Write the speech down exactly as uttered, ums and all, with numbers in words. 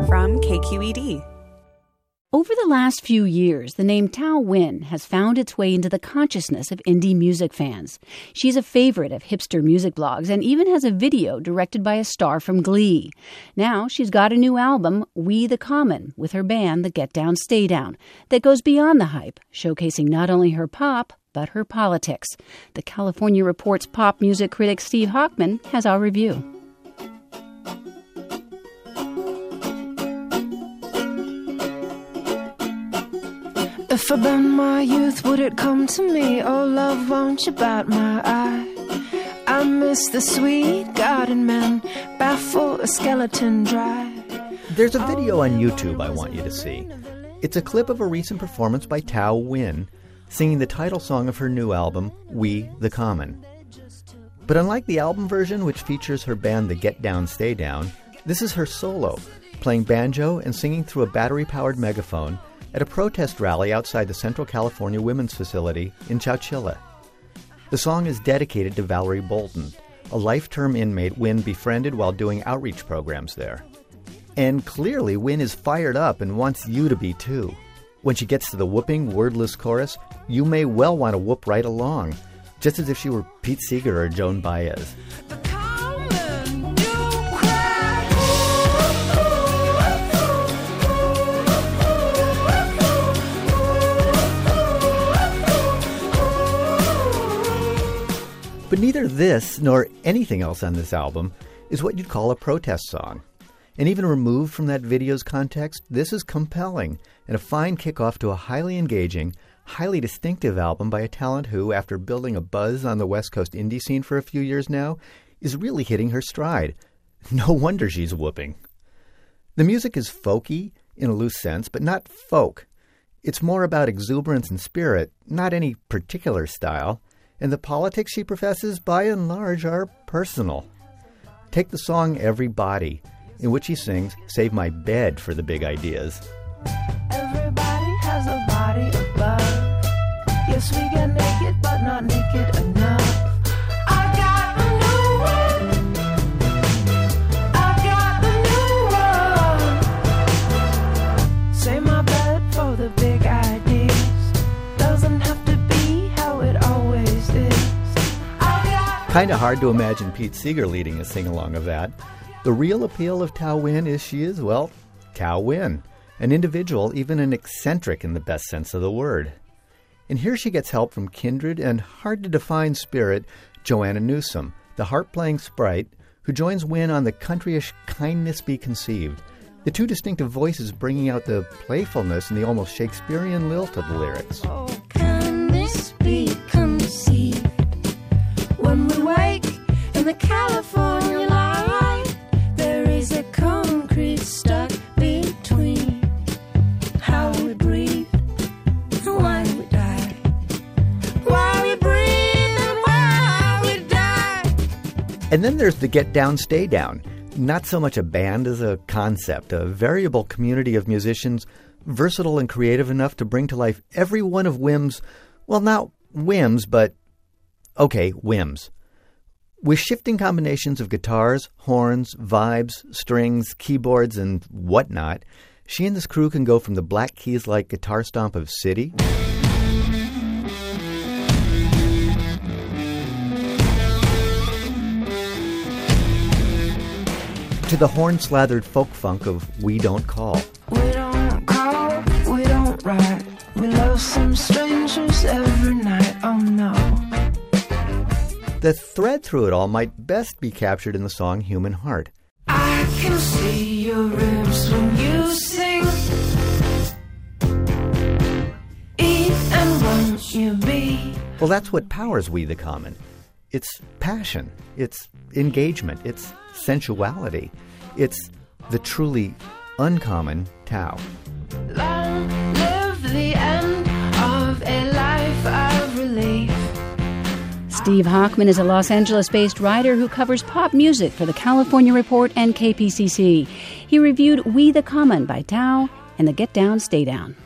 from K Q E D. Over the last few years, the name Thao Nguyen has found its way into the consciousness of indie music fans. She's a favorite of hipster music blogs and even has a video directed by a star from Glee. Now she's got a new album, We the Common, with her band, the Get Down Stay Down, that goes beyond the hype, showcasing not only her pop, but her politics. The California Report's pop music critic Steve Hochman has our review. If I bend my youth, would it come to me? Oh, love, won't you bat my eye? I miss the sweet garden men, baffle a skeleton dry. There's a video on YouTube I want you to see. It's a clip of a recent performance by Thao Nguyen, singing the title song of her new album, We the Common. But unlike the album version, which features her band, the Get Down Stay Down, this is her solo, playing banjo and singing through a battery-powered megaphone at a protest rally outside the Central California Women's Facility in Chowchilla. The song is dedicated to Valerie Bolton, a life-term inmate Nguyen befriended while doing outreach programs there. And clearly, Nguyen is fired up and wants you to be too. When she gets to the whooping, wordless chorus, you may well want to whoop right along, just as if she were Pete Seeger or Joan Baez. But neither this nor anything else on this album is what you'd call a protest song. And even removed from that video's context, this is compelling and a fine kickoff to a highly engaging, highly distinctive album by a talent who, after building a buzz on the West Coast indie scene for a few years now, is really hitting her stride. No wonder she's whooping. The music is folky in a loose sense, but not folk. It's more about exuberance and spirit, not any particular style. And the politics she professes, by and large, are personal. Take the song Everybody, in which he sings, Save My Bed for the big ideas. Everybody has a body above. Yes, we get naked, but not naked enough. I got a new one. I got a new one. Save my bed for the big ideas. Doesn't have to be how it always is. Kind of hard to imagine Pete Seeger leading a sing-along of that. The real appeal of Thao Nguyen is she is, well, Thao Nguyen, an individual, even an eccentric in the best sense of the word. And here she gets help from kindred and hard-to-define spirit Joanna Newsom, the harp-playing sprite, who joins Nguyen on the countryish Kindness Be Conceived, the two distinctive voices bringing out the playfulness and the almost Shakespearean lilt of the lyrics. Oh, can this be conceived? When we wake in the California light, there is a concrete stuck between how we breathe and why we die. Why we breathe and why we die. And then there's the Get Down, Stay Down. Not so much a band as a concept, a variable community of musicians, versatile and creative enough to bring to life every one of Nguyen's, well, not whims, but, okay, whims. With shifting combinations of guitars, horns, vibes, strings, keyboards, and whatnot, she and this crew can go from the Black Keys-like guitar stomp of City to the horn-slathered folk funk of We Don't Call. We don't call, we don't write. We love some strangers every night, oh no. The thread through it all might best be captured in the song Human Heart. I can see your ribs when you sing. Eat and won't you be? Well, that's what powers We the Common. It's passion, it's engagement, it's sensuality. It's the truly uncommon Thao. Long live the end of a life of relief. Steve Hochman is a Los Angeles-based writer who covers pop music for the California Report and K P C C. He reviewed We the Common by Thao and the Get Down, Stay Down.